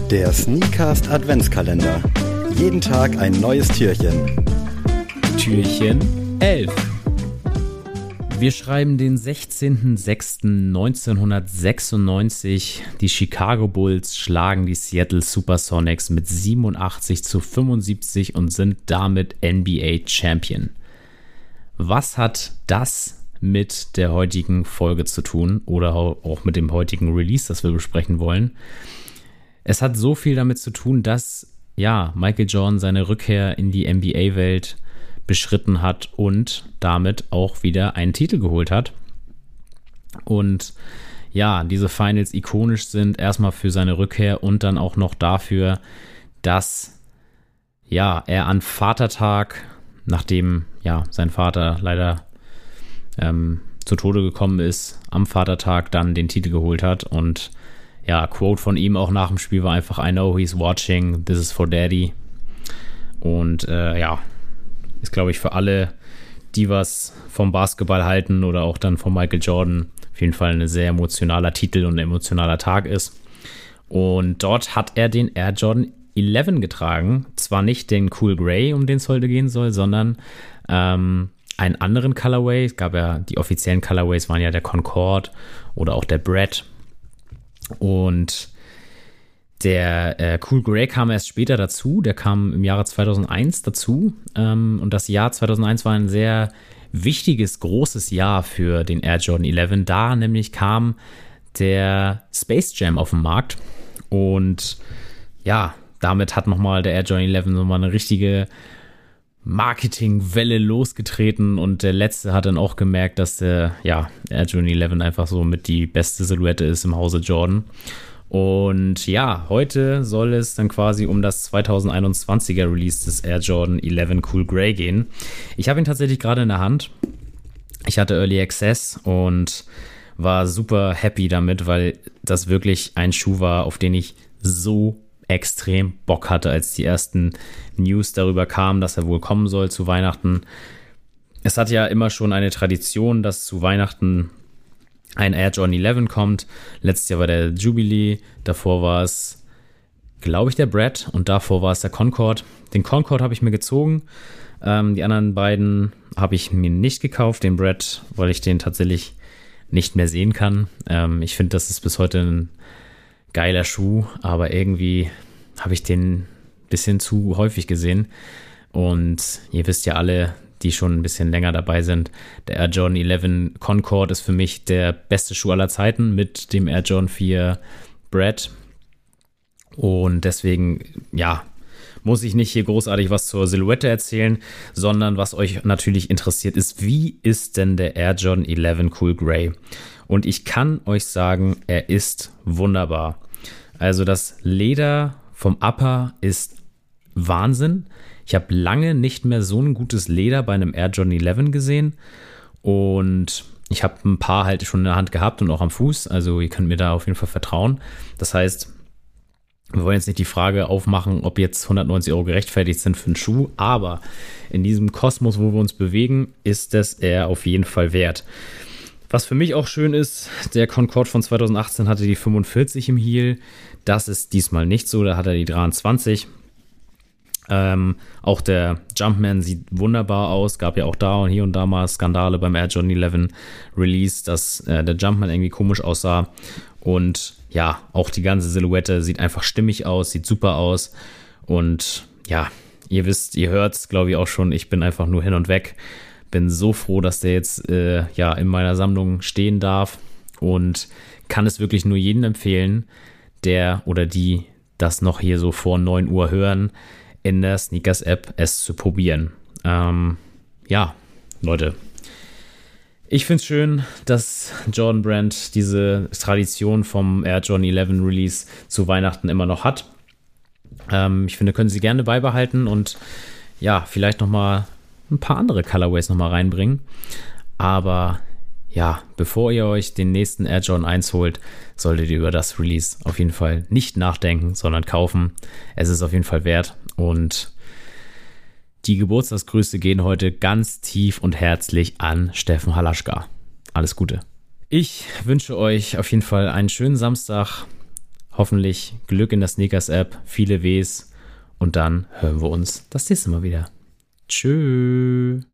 Der Sneakcast Adventskalender. Jeden Tag ein neues Türchen. Türchen 11. Wir schreiben den 16.06.1996. Die Chicago Bulls schlagen die Seattle Supersonics mit 87-75 und sind damit NBA Champion. Was hat das mit der heutigen Folge zu tun oder auch mit dem heutigen Release, das wir besprechen wollen? Es hat so viel damit zu tun, dass Michael Jordan seine Rückkehr in die NBA-Welt beschritten hat und damit auch wieder einen Titel geholt hat. Und diese Finals ikonisch sind, erstmal für seine Rückkehr und dann auch noch dafür, dass er an Vatertag, nachdem sein Vater leider zu Tode gekommen ist, am Vatertag dann den Titel geholt hat. Und Quote von ihm auch nach dem Spiel war einfach: I know he's watching, this is for Daddy. Und ist, glaube ich, für alle, die was vom Basketball halten oder auch dann von Michael Jordan, auf jeden Fall ein sehr emotionaler Titel und ein emotionaler Tag ist. Und dort hat er den Air Jordan 11 getragen. Zwar nicht den Cool Grey, um den es heute gehen soll, sondern einen anderen Colorway. Es gab die offiziellen Colorways waren der Concorde oder auch der Brett. Und der Cool Grey kam erst später dazu. Der kam im Jahre 2001 dazu. Und das Jahr 2001 war ein sehr wichtiges, großes Jahr für den Air Jordan 11. Da nämlich kam der Space Jam auf den Markt. Und damit hat nochmal der Air Jordan 11 nochmal eine richtige Marketingwelle losgetreten. Und der Letzte hat dann auch gemerkt, dass der Air Jordan 11 einfach so mit die beste Silhouette ist im Hause Jordan. Und heute soll es dann quasi um das 2021er Release des Air Jordan 11 Cool Grey gehen. Ich habe ihn tatsächlich gerade in der Hand. Ich hatte Early Access und war super happy damit, weil das wirklich ein Schuh war, auf den ich so extrem Bock hatte, als die ersten News darüber kamen, dass er wohl kommen soll zu Weihnachten. Es hat ja immer schon eine Tradition, dass zu Weihnachten ein Air Jordan 11 kommt. Letztes Jahr war der Jubilee, davor war es, glaube ich, der Brett und davor war es der Concorde. Den Concorde habe ich mir gezogen, die anderen beiden habe ich mir nicht gekauft, den Brett, weil ich den tatsächlich nicht mehr sehen kann. Ich finde, das ist bis heute ein geiler Schuh, aber irgendwie habe ich den ein bisschen zu häufig gesehen. Und ihr wisst ja alle, die schon ein bisschen länger dabei sind, der Air Jordan 11 Concorde ist für mich der beste Schuh aller Zeiten mit dem Air Jordan 4 Brett. Und deswegen, muss ich nicht hier großartig was zur Silhouette erzählen, sondern was euch natürlich interessiert ist, wie ist denn der Air Jordan 11 Cool Grey? Und ich kann euch sagen, er ist wunderbar. Also das Leder vom Upper ist Wahnsinn. Ich habe lange nicht mehr so ein gutes Leder bei einem Air Jordan 11 gesehen. Und ich habe ein paar halt schon in der Hand gehabt und auch am Fuß. Also ihr könnt mir da auf jeden Fall vertrauen. Das heißt, wir wollen jetzt nicht die Frage aufmachen, ob jetzt 190 € gerechtfertigt sind für einen Schuh. Aber in diesem Kosmos, wo wir uns bewegen, ist es er auf jeden Fall wert. Was für mich auch schön ist, der Concorde von 2018 hatte die 45 im Heel. Das ist diesmal nicht so, da hat er die 23. Auch der Jumpman sieht wunderbar aus. Gab ja auch da und hier und da mal Skandale beim Air Jordan 11 Release, dass der Jumpman irgendwie komisch aussah. Und auch die ganze Silhouette sieht einfach stimmig aus, sieht super aus. Und ihr wisst, ihr hört es, glaube ich, auch schon, ich bin einfach nur hin und weg. Bin so froh, dass der jetzt in meiner Sammlung stehen darf und kann es wirklich nur jedem empfehlen, der oder die das noch hier so vor 9 Uhr hören, in der Sneakers-App es zu probieren. Leute, ich finde es schön, dass Jordan Brand diese Tradition vom Air Jordan 11 Release zu Weihnachten immer noch hat. Ich finde, können sie gerne beibehalten und vielleicht nochmal ein paar andere Colorways nochmal reinbringen. Aber bevor ihr euch den nächsten Air Jordan 1 holt, solltet ihr über das Release auf jeden Fall nicht nachdenken, sondern kaufen. Es ist auf jeden Fall wert. Und die Geburtstagsgrüße gehen heute ganz tief und herzlich an Steffen Halaschka. Alles Gute. Ich wünsche euch auf jeden Fall einen schönen Samstag. Hoffentlich Glück in der Sneakers-App, viele Ws und dann hören wir uns das nächste Mal wieder. Tschüss.